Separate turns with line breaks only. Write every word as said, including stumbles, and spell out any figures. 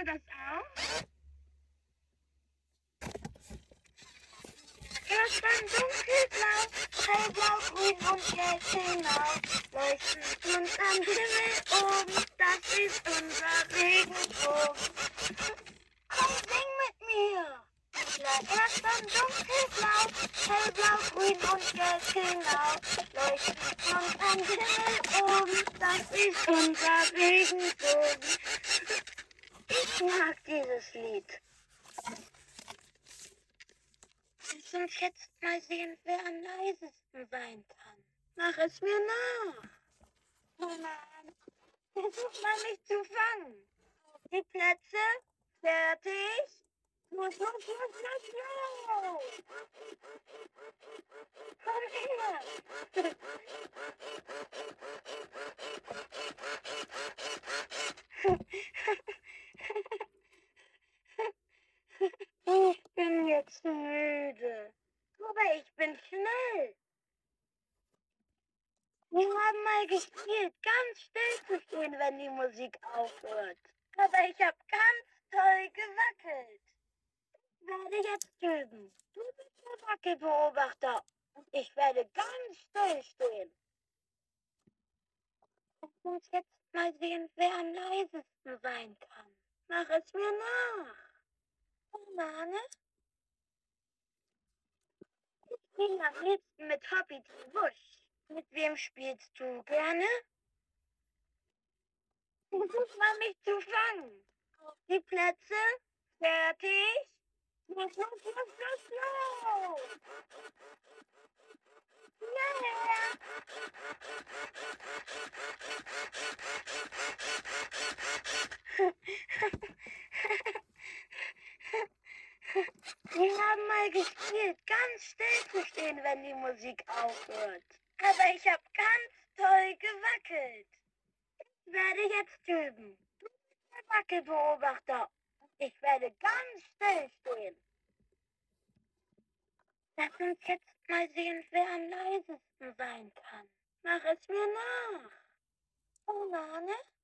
das auch? Erst dann dunkelblau, hellblau, grün und gelb hinaus, leuchten uns am Himmel oben, das ist unser Regenbogen. Komm, sing mit mir! Erst dann dunkelblau, hellblau, grün und gelb hinaus, leuchten uns am Himmel oben, das ist unser Regenbogen. Ich mag dieses Lied. Lass uns jetzt mal sehen, wer am leisesten sein kann. Mach es mir nach. Oh nein, versuch mal mich zu fangen. Die Plätze, fertig. Los, los, los, los, los. Komm her. Ich bin jetzt müde. Aber ich bin schnell. Wir haben mal gespielt, ganz still zu stehen, wenn die Musik aufhört. Aber ich habe ganz toll gewackelt. Ich werde jetzt üben. Du bist der Wackelbeobachter und ich werde ganz still stehen. Lass uns jetzt mal sehen, wer am leisesten sein kann. Mach es mir nach. Banane? Ich spiele am liebsten mit Hoppy die Wusch. Mit wem spielst du gerne? Versuch mal mich zu fangen. Auf die Plätze, fertig. Los, los, los, los, los. Yeah. Wir haben mal gespielt, ganz still zu stehen, wenn die Musik aufhört. Aber ich habe ganz toll gewackelt. Ich werde jetzt üben. Du bist der Wackelbeobachter. Ich werde ganz still stehen. Lass uns jetzt mal sehen, wer am leisesten sein kann. Mach es mir nach. Banane?